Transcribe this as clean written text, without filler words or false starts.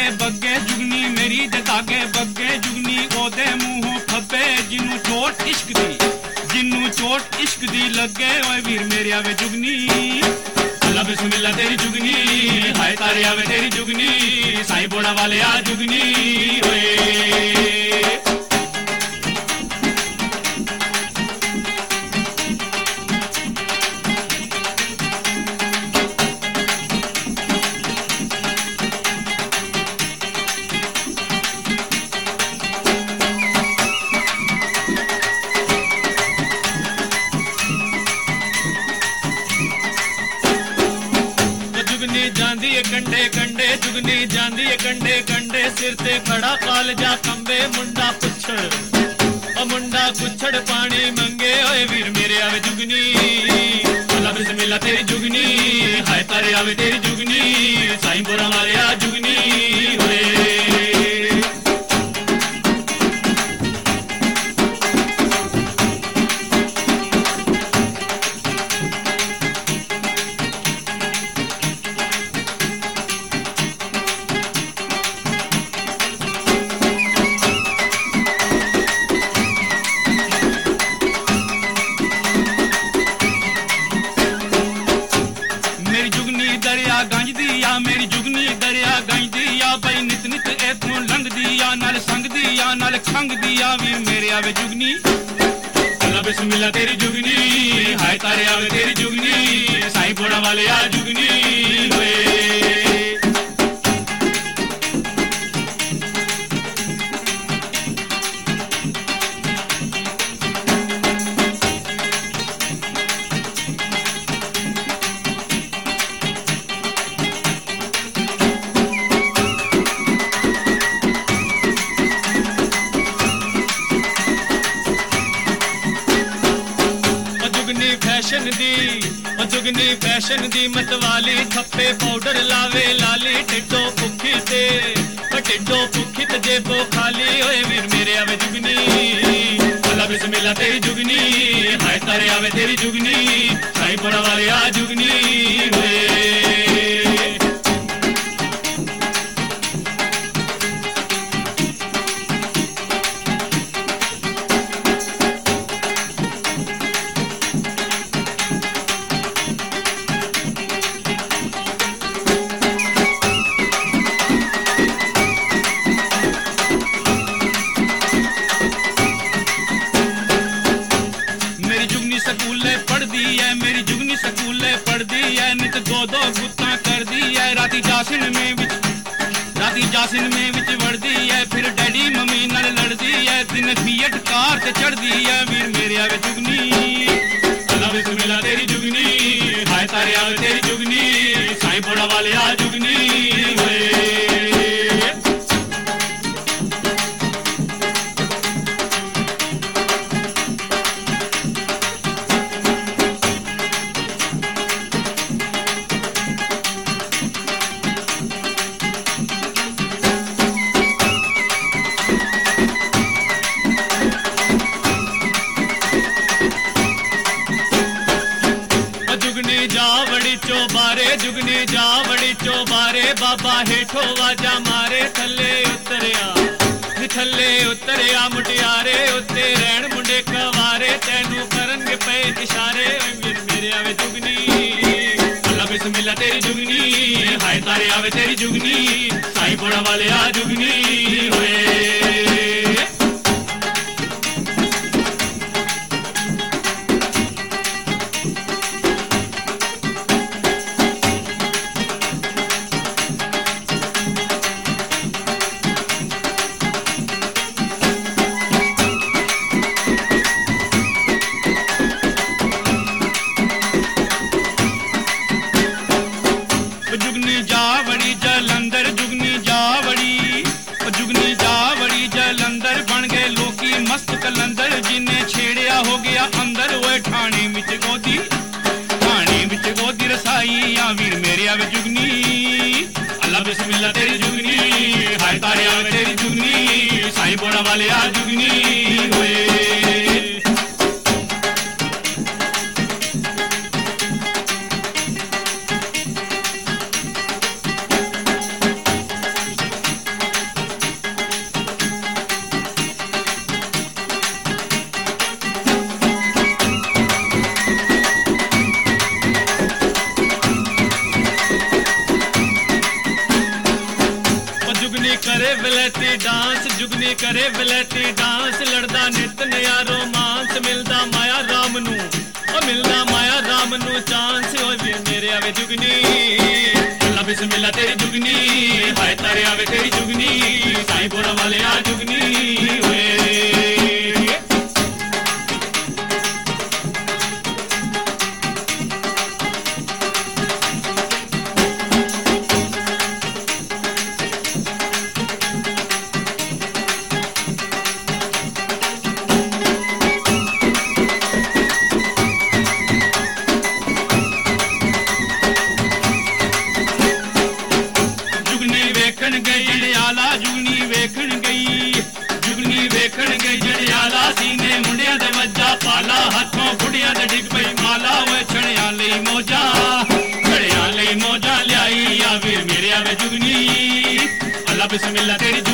ਬੱਗੇ ਜੁਗਨੀ ਮੇਰੀ ਦੇ ਧਾਗੇ ਬੱਗੇ ਜੁਗਨੀ ਉਹਦੇ ਮੂੰਹੋਂ ਫੱਬੇ ਜਿਹਨੂੰ ਚੋਟ ਇਸ਼ਕ ਦੀ ਲੱਗੇ ਓਏ ਵੀਰ ਮੇਰੇ ਆਵੇ ਜੁਗਨੀ ਅੱਲਾ ਬਿਸਮਿल्लाह तेरी जुगनी हाय तारे आवे तेरी जुगनी साईं बोड़ा वाले आ जुगनी ओए कंडे कंडे जुगनी जांदी कंडे कंडे सिर ते खड़ा कालजा कंबे मुंडा कुछड़ पानी मंगे ओए वीर मेरे आवे जुगनी अल्लाह बिस्मिल्लाह तेरी जुगनी हाय तारे आवे तेरी जुगनी साईं बोरा वाले आ जुगनी ओए मेरी जुगनी दरिया गंजदी आ बई नित नित इथों लंघदी आ नाल संगदी आ नाल खंगदी आ वीर मेरे आवे जुगनी अल्लाह बिस्मिल्लाह तेरी जुगनी हाय तारे आवे तेरी जुगनी साईं बोड़ा वाले आ जुगनी ओए जुगनी फैशन दी मतवाली थप्पे पाउडर लावे लाली टिड्डो भुखी ते जेबो खाली ओए वीर मेरे आवे जुगनी अल्लाह बिस्मिल्लाह तेरी जुगनी हाय तारे आवे तेरी जुगनी साईं बोरा वाले आ जुगनी ओए मेरी जुगनी स्कूले पढ़दी है नित दो गुत्ता करदी है राती जासिन में विच वड़दी है फिर डैडी मम्मी नाल लड़दी है दिन बीएड कार ते चढ़दी है वीर मेरे आवे जुगनी अल्लाह बिस्मिल्लाह तेरी जुगनी हाय तारे आवे तेरी जुगनी साईं बोड़ा वाले आ जुगनी ओए जुगनी जा बड़ी चौबारे बाबा हेठो वाजा मारे थले उतरिया मुटियारे उत्ते रहन मुंडे कवारे तेनू करनगे पे इशारे मेरे आवे जुगनी अल्लाह बिस्मिल्लाह तेरी जुगनी हाय तारे आवे तेरी जुगनी साईं बोड़ा वाले आ जुगनी ओए जुगनी जा वड़ी वलैती डांस जुगनी करे वलैती डांस लड़दा नित नया रोमांस मिलदा माया राम नू ओ मिलदा माया राम नू चांस ओ वे मेरे आवे जुगनी अल्लाह बिस्मिल्लाह तेरी जुगनी हाय तारे आवे तेरी जुगनी साईं बोरा वाले आ जुगनी ओए जड़ियाला जुगनी वेखण गई जड़ियाला सीने मुंडिया दे वज्जा पाला हाथों बुढ़िया दे डिग पई माला वे छड़िया लई मौजा ल्याई आवे मेरे आवे जुगनी अल्लाह बिस्मिल्लाह तेरी